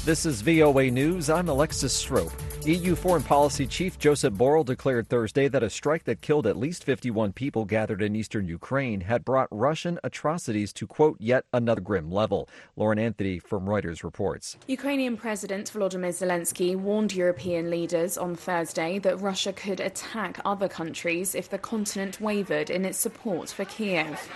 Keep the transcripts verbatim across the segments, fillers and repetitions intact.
This is V O A News. I'm Alexis Strope. E U Foreign Policy Chief Josep Borrell declared Thursday that a strike that killed at least fifty-one people gathered in eastern Ukraine had brought Russian atrocities to, quote, yet another grim level. Lauren Anthony from Reuters reports. Ukrainian President Volodymyr Zelensky warned European leaders on Thursday that Russia could attack other countries if the continent wavered in its support for Kiev.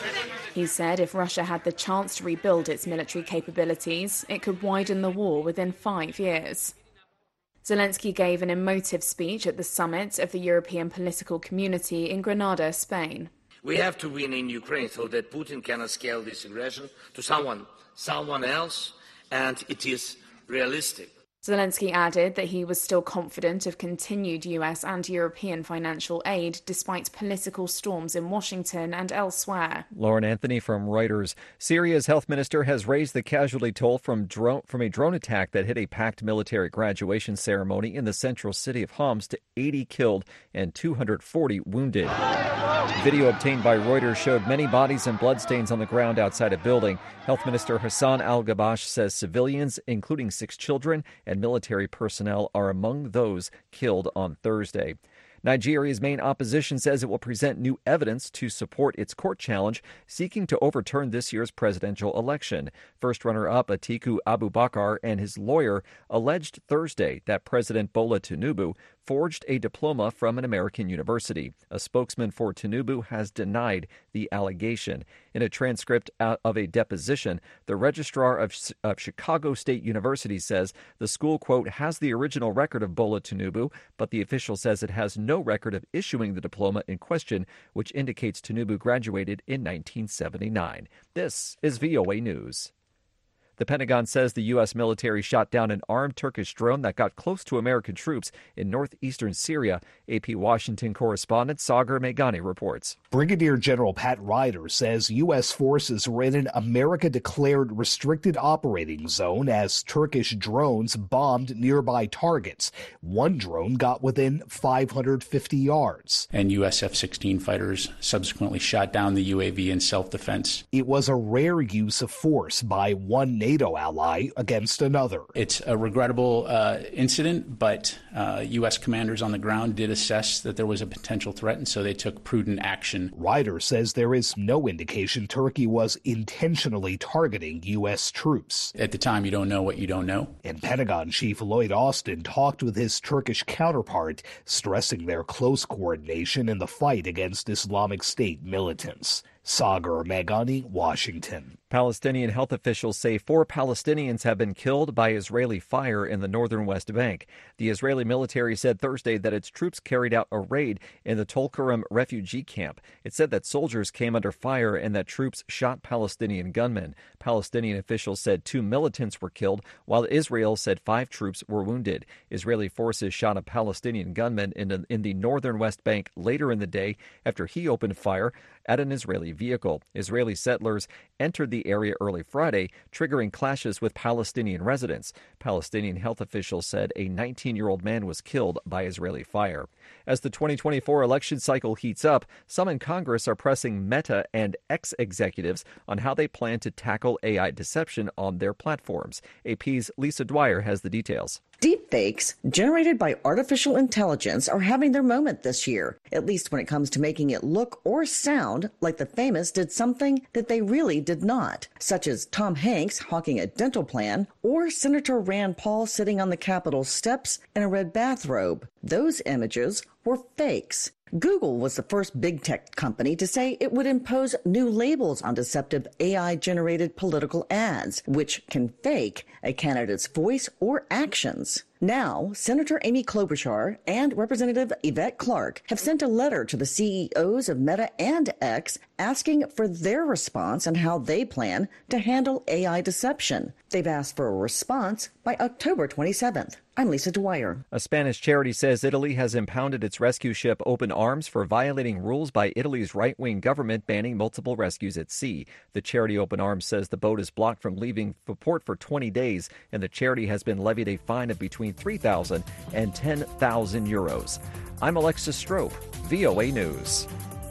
He said if Russia had the chance to rebuild its military capabilities, it could widen the war within five years. Zelensky gave an emotive speech at the summit of the European political community in Granada, Spain. We have to win in Ukraine so that Putin cannot scale this aggression to someone, someone else, and it is realistic. Zelensky added that he was still confident of continued U S and European financial aid despite political storms in Washington and elsewhere. Lauren Anthony from Reuters. Syria's health minister has raised the casualty toll from drone, from a drone attack that hit a packed military graduation ceremony in the central city of Homs to eighty killed and two hundred forty wounded. Video obtained by Reuters showed many bodies and bloodstains on the ground outside a building. Health Minister Hassan al-Gabash says civilians, including six children and military personnel, are among those killed on Thursday. Nigeria's main opposition says it will present new evidence to support its court challenge seeking to overturn this year's presidential election. First runner-up Atiku Abubakar and his lawyer alleged Thursday that President Bola Tinubu forged a diploma from an American university. A spokesman for Tinubu has denied the allegation. In a transcript of a deposition, the registrar of, of Chicago State University says the school, quote, has the original record of Bola Tinubu, but the official says it has no record of issuing the diploma in question, which indicates Tinubu graduated in nineteen seventy-nine. This is V O A News. The Pentagon says the U S military shot down an armed Turkish drone that got close to American troops in northeastern Syria. A P Washington correspondent Sagar Meghani reports. Brigadier General Pat Ryder says U S forces were in an America-declared restricted operating zone as Turkish drones bombed nearby targets. One drone got within five hundred fifty yards. And U S F sixteen fighters subsequently shot down the U A V in self-defense. It was a rare use of force by one NATO ally against another. It's a regrettable uh, incident, but uh, U S commanders on the ground did assess that there was a potential threat, and so they took prudent action. Ryder says there is no indication Turkey was intentionally targeting U S troops. At the time, you don't know what you don't know. And Pentagon Chief Lloyd Austin talked with his Turkish counterpart, stressing their close coordination in the fight against Islamic State militants. Sagar Meghani, Washington. Palestinian health officials say four Palestinians have been killed by Israeli fire in the northern West Bank. The Israeli military said Thursday that its troops carried out a raid in the Tulkarem refugee camp. It said that soldiers came under fire and that troops shot Palestinian gunmen. Palestinian officials said two militants were killed, while Israel said five troops were wounded. Israeli forces shot a Palestinian gunman in, a, in the northern West Bank later in the day after he opened fire at an Israeli vehicle. Israeli settlers entered the area early Friday, triggering clashes with Palestinian residents. Palestinian health officials said a nineteen-year-old man was killed by Israeli fire. As the twenty twenty-four election cycle heats up, some in Congress are pressing Meta and X executives on how they plan to tackle A I deception on their platforms. A P's Lisa Dwyer has the details. Deepfakes generated by artificial intelligence are having their moment this year, at least when it comes to making it look or sound like the famous did something that they really did not, such as Tom Hanks hawking a dental plan or Senator Rand Paul sitting on the Capitol steps in a red bathrobe. Those images were fakes. Google was the first big tech company to say it would impose new labels on deceptive A I-generated political ads, which can fake a candidate's voice or actions. Now, Senator Amy Klobuchar and Representative Yvette Clarke have sent a letter to the C E Os of Meta and X asking for their response on how they plan to handle A I deception. They've asked for a response by October twenty-seventh. I'm Lisa Dwyer. A Spanish charity says Italy has impounded its rescue ship Open Arms for violating rules by Italy's right-wing government banning multiple rescues at sea. The charity Open Arms says the boat is blocked from leaving the port for twenty days, and the charity has been levied a fine of between three thousand and ten thousand euros. I'm Alexis Strope, V O A News.